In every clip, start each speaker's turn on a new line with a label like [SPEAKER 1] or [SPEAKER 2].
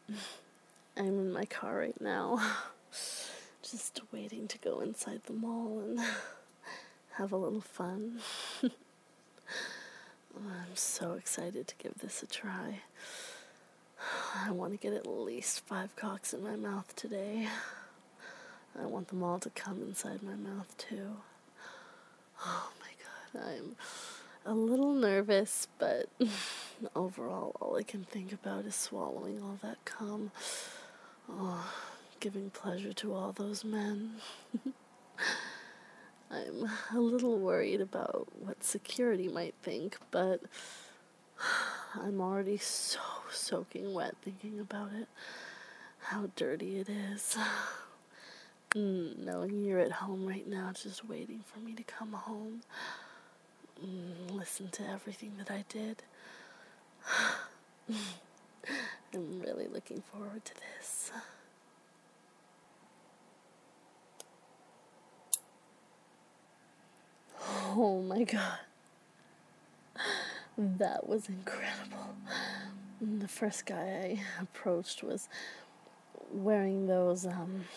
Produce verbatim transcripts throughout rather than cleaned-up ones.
[SPEAKER 1] I'm in my car right now, just waiting to go inside the mall and have a little fun. I'm so excited to give this a try. I want to get at least five cocks in my mouth today. I want them all to come inside my mouth too. Oh my god, I'm a little nervous, but overall all I can think about is swallowing all that cum. Oh, giving pleasure to all those men. I'm a little worried about what security might think, but I'm already so soaking wet thinking about it. How dirty it is. Mm, knowing you're at home right now just waiting for me to come home. Mm, listen to everything that I did. I'm really looking forward to this. Oh my god. That was incredible. The first guy I approached was wearing those, um,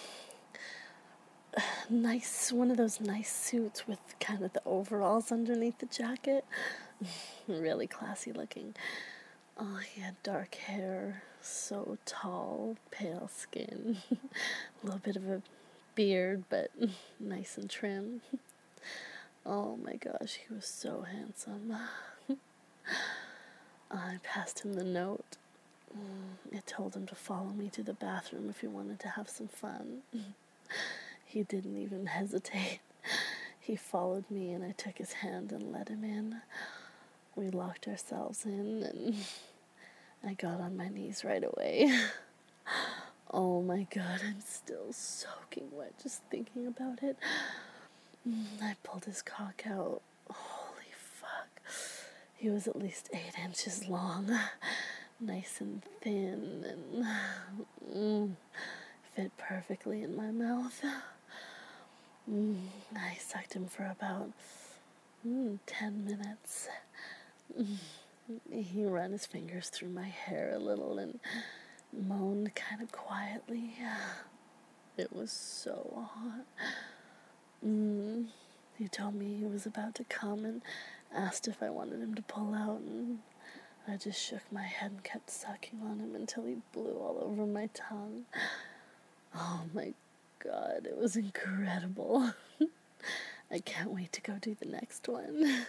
[SPEAKER 1] nice, one of those nice suits with kind of the overalls underneath the jacket. Really classy looking. Oh, he had dark hair, so tall, pale skin, a little bit of a beard, but nice and trim. Oh my gosh, he was so handsome. I passed him the note. It told him to follow me to the bathroom if he wanted to have some fun. He didn't even hesitate. He followed me and I took his hand and let him in. We locked ourselves in and I got on my knees right away. Oh my god, I'm still soaking wet just thinking about it. I pulled his cock out. Holy fuck. He was at least eight inches long. Nice and thin and mm, fit perfectly in my mouth. Mm, I sucked him for about mm, ten minutes. Mm, he ran his fingers through my hair a little and moaned kind of quietly. It was so hot. Mm, he told me he was about to come and asked if I wanted him to pull out, and I just shook my head and kept sucking on him until he blew all over my tongue. Oh my god, it was incredible. I can't wait to go do the next one.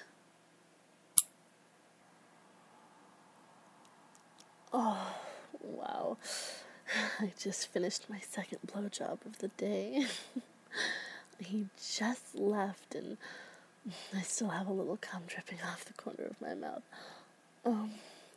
[SPEAKER 1] Oh, wow. I just finished my second blowjob of the day. He just left and I still have a little cum dripping off the corner of my mouth. Um.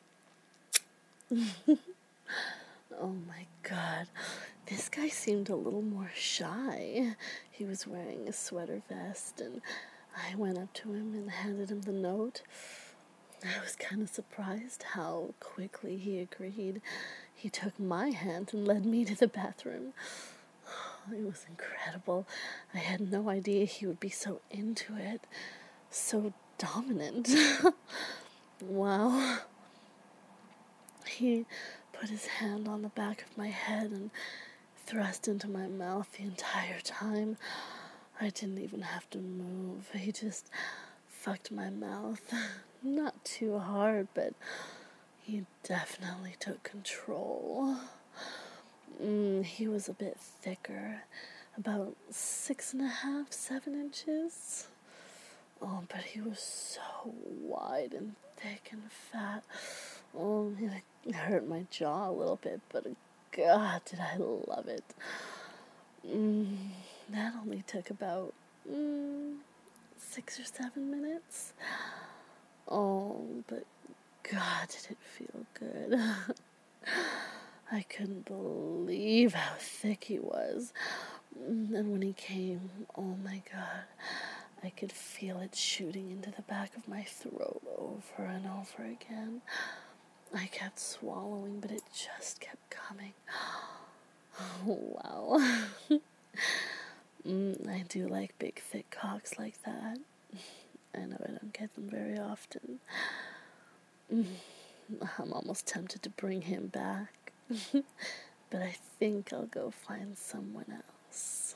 [SPEAKER 1] Oh my god. This guy seemed a little more shy. He was wearing a sweater vest and I went up to him and handed him the note. I was kind of surprised how quickly he agreed. He took my hand and led me to the bathroom. It was incredible. I had no idea he would be so into it, so dominant. Wow. He put his hand on the back of my head and thrust into my mouth the entire time. I didn't even have to move. He just fucked my mouth. Not too hard, but he definitely took control. Mm, he was a bit thicker, about six and a half, seven inches. Oh, but he was so wide and thick and fat. Oh, it hurt my jaw a little bit, but God, did I love it. Mm, that only took about mm, six or seven minutes. Oh, but God, did it feel good. I couldn't believe how thick he was. And when he came, oh my God, I could feel it shooting into the back of my throat over and over again. I kept swallowing, but it just kept coming. Oh, wow. mm, I do like big, thick cocks like that. I know I don't get them very often. Mm, I'm almost tempted to bring him back. But I think I'll go find someone else.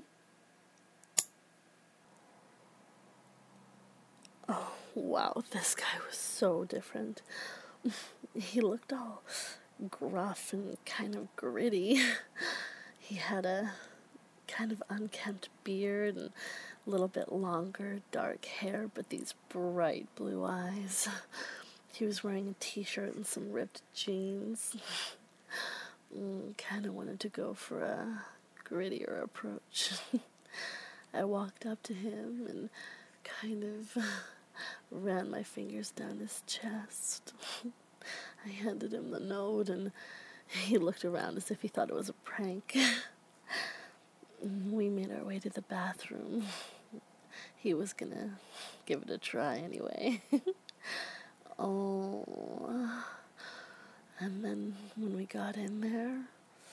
[SPEAKER 1] Oh, wow, this guy was so different. He looked all gruff and kind of gritty. He had a kind of unkempt beard and a little bit longer, dark hair, but these bright blue eyes. He was wearing a t-shirt and some ripped jeans. mm, kind of wanted to go for a grittier approach. I walked up to him and kind of ran my fingers down his chest. I handed him the note, and he looked around as if he thought it was a prank. We made our way to the bathroom. He was gonna give it a try anyway. Oh, and then when we got in there,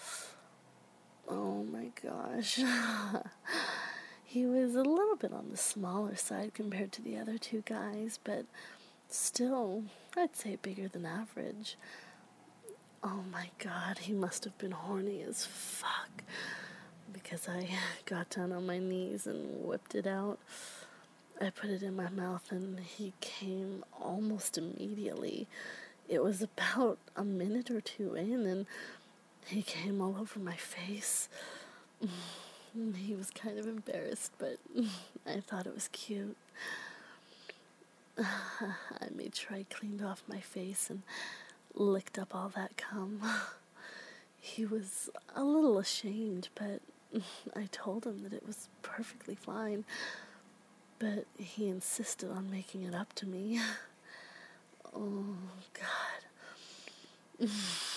[SPEAKER 1] oh my gosh. He was a little bit on the smaller side compared to the other two guys, but still, I'd say bigger than average. Oh my god, he must have been horny as fuck, because I got down on my knees and whipped it out. I put it in my mouth and he came almost immediately. It was about a minute or two in and he came all over my face. He was kind of embarrassed, but I thought it was cute. I made sure I cleaned off my face and licked up all that cum. He was a little ashamed, but I told him that it was perfectly fine. But he insisted on making it up to me. Oh, God.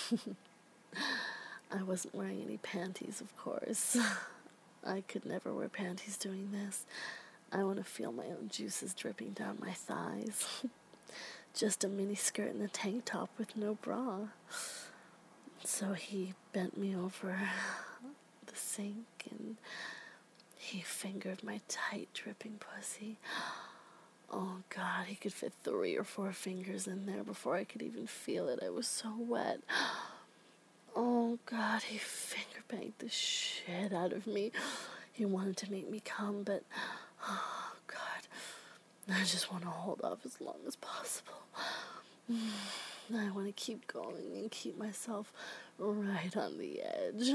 [SPEAKER 1] I wasn't wearing any panties, of course. I could never wear panties doing this. I want to feel my own juices dripping down my thighs. Just a mini skirt and a tank top with no bra. So he bent me over the sink and he fingered my tight, dripping pussy. Oh, God, he could fit three or four fingers in there before I could even feel it. I was so wet. Oh, God, he finger banged the shit out of me. He wanted to make me come, but, oh, God, I just want to hold off as long as possible. I want to keep going and keep myself right on the edge.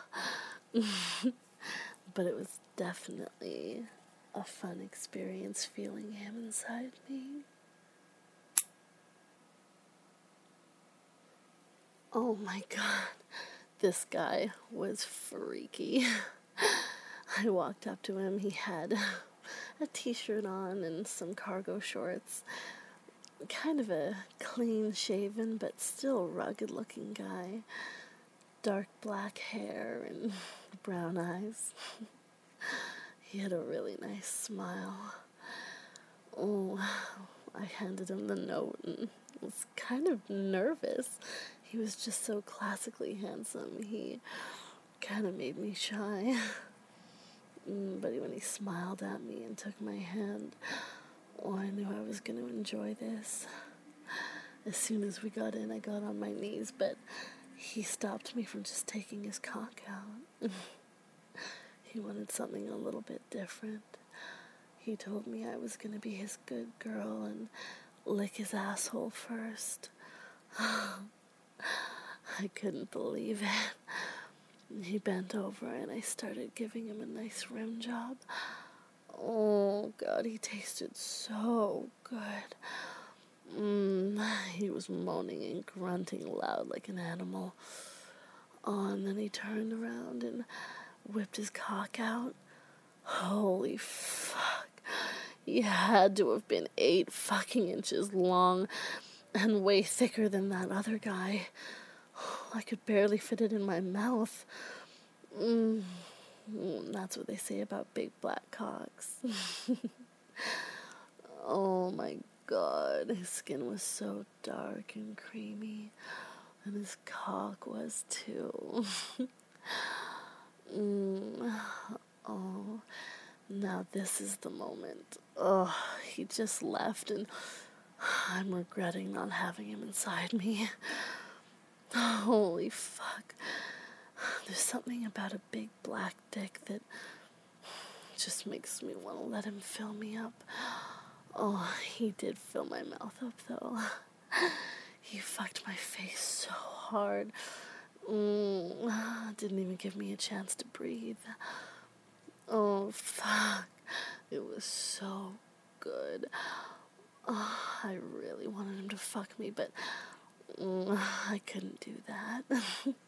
[SPEAKER 1] But it was definitely a fun experience feeling him inside me. Oh my God, this guy was freaky. I walked up to him. He had a t-shirt on and some cargo shorts. Kind of a clean-shaven but still rugged-looking guy. Dark black hair and brown eyes. He had a really nice smile. Oh, I handed him the note and was kind of nervous. He was just so classically handsome. He kind of made me shy. But when he smiled at me and took my hand, oh, I knew I was going to enjoy this. As soon as we got in, I got on my knees, but he stopped me from just taking his cock out. He wanted something a little bit different. He told me I was going to be his good girl and lick his asshole first. I couldn't believe it. He bent over and I started giving him a nice rim job. Oh, God, he tasted so good. Mm, he was moaning and grunting loud like an animal. Oh, and then he turned around and whipped his cock out. Holy fuck. He had to have been eight fucking inches long and way thicker than that other guy. I could barely fit it in my mouth. Mm, that's what they say about big black cocks. Oh my God, his skin was so dark and creamy, and his cock was too. mm, oh, now this is the moment. Oh, he just left, and I'm regretting not having him inside me. Holy fuck. There's something about a big black dick that just makes me want to let him fill me up. Oh, he did fill my mouth up, though. He fucked my face so hard. Mm, didn't even give me a chance to breathe. Oh, fuck. It was so good. Oh, I really wanted him to fuck me, but mm, I couldn't do that.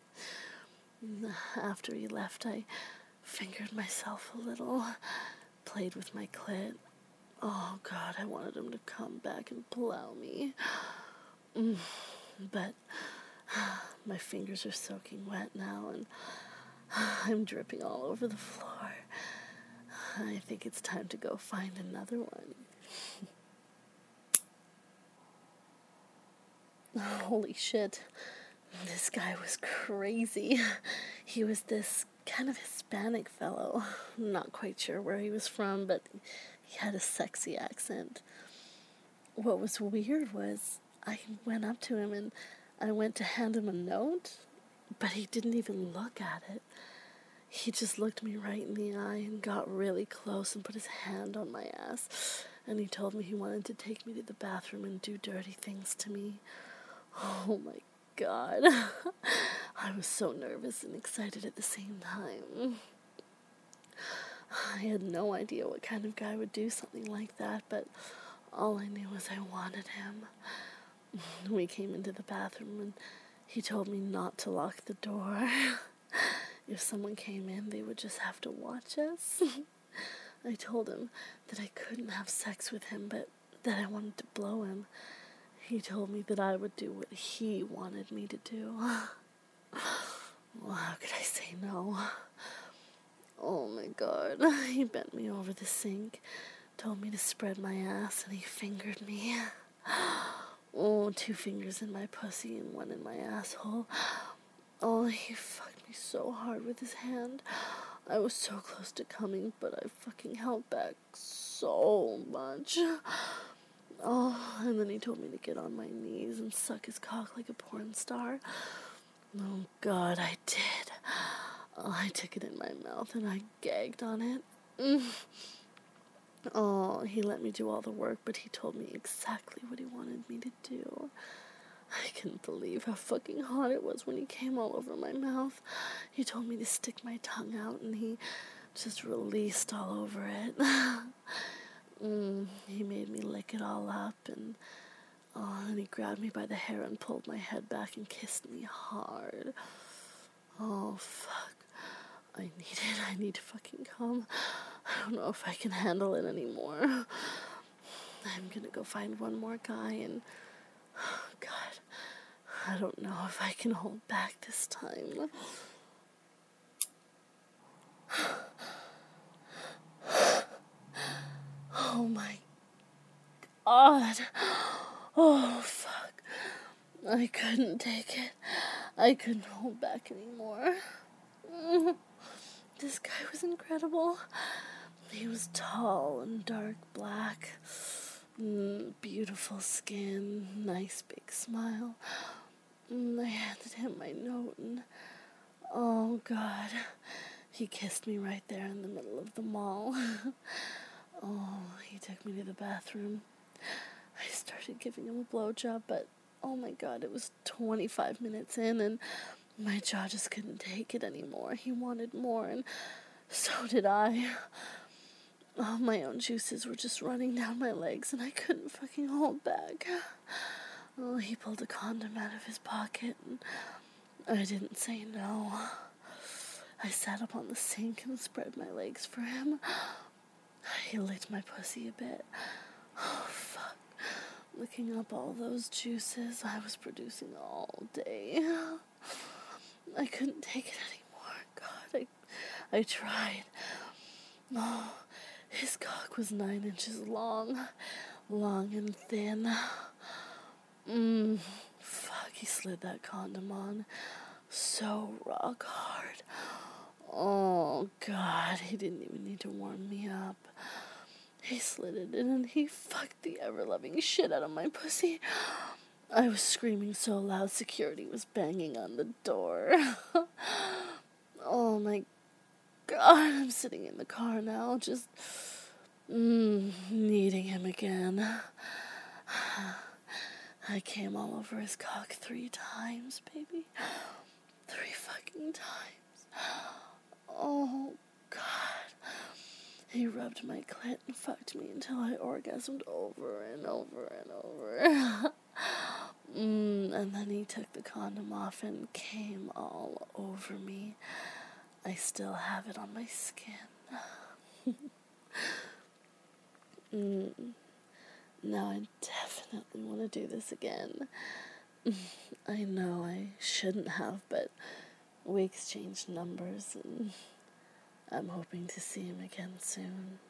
[SPEAKER 1] After he left, I fingered myself a little, played with my clit. Oh, God, I wanted him to come back and plow me. Mm, but my fingers are soaking wet now, and I'm dripping all over the floor. I think it's time to go find another one. Holy shit. This guy was crazy. He was this kind of Hispanic fellow. I'm not quite sure where he was from, but he had a sexy accent. What was weird was I went up to him and I went to hand him a note, but he didn't even look at it. He just looked me right in the eye and got really close and put his hand on my ass. And he told me he wanted to take me to the bathroom and do dirty things to me. Oh my God. I was so nervous and excited at the same time. I had no idea what kind of guy would do something like that, but all I knew was I wanted him. We came into the bathroom and he told me not to lock the door. If someone came in, they would just have to watch us. I told him that I couldn't have sex with him, but that I wanted to blow him. He told me that I would do what he wanted me to do. Well, how could I say no? Oh my God. He bent me over the sink, told me to spread my ass, and he fingered me. Oh, two fingers in my pussy and one in my asshole. Oh, he fucked me so hard with his hand. I was so close to coming, but I fucking held back so much. Oh, and then he told me to get on my knees and suck his cock like a porn star. Oh, God, I did. Oh, I took it in my mouth and I gagged on it. Mm. Oh, he let me do all the work, but he told me exactly what he wanted me to do. I couldn't believe how fucking hot it was when he came all over my mouth. He told me to stick my tongue out, and he just released all over it. mm, he made me lick it all up, and oh, and he grabbed me by the hair and pulled my head back and kissed me hard. Oh, fuck. I need it. I need to fucking come. I don't know if I can handle it anymore. I'm gonna go find one more guy and... Oh, God, I don't know if I can hold back this time. Oh, my God. Oh, fuck. I couldn't take it. I couldn't hold back anymore. This guy was incredible. He was tall and dark black. Mm, beautiful skin, nice big smile. Mm, I handed him my note and, oh God, he kissed me right there in the middle of the mall. Oh, he took me to the bathroom. I started giving him a blowjob, but oh my God, it was twenty-five minutes in and my jaw just couldn't take it anymore. He wanted more and so did I. Oh, my own juices were just running down my legs, and I couldn't fucking hold back. Oh, he pulled a condom out of his pocket, and I didn't say no. I sat up on the sink and spread my legs for him. He licked my pussy a bit. Oh, fuck. Licking up all those juices I was producing all day. I couldn't take it anymore. God, I, I tried. Oh, his cock was nine inches long, long and thin. Mmm, fuck, he slid that condom on so rock hard. Oh, God, he didn't even need to warm me up. He slid it in and he fucked the ever-loving shit out of my pussy. I was screaming so loud security was banging on the door. Oh my God, I'm sitting in the car now, just mm, needing him again. I came all over his cock three times, baby. Three fucking times. Oh, God. He rubbed my clit and fucked me until I orgasmed over and over and over. mm, and then he took the condom off and came all over me. I still have it on my skin. mm. Now I definitely want to do this again. I know I shouldn't have, but we exchanged numbers and I'm hoping to see him again soon.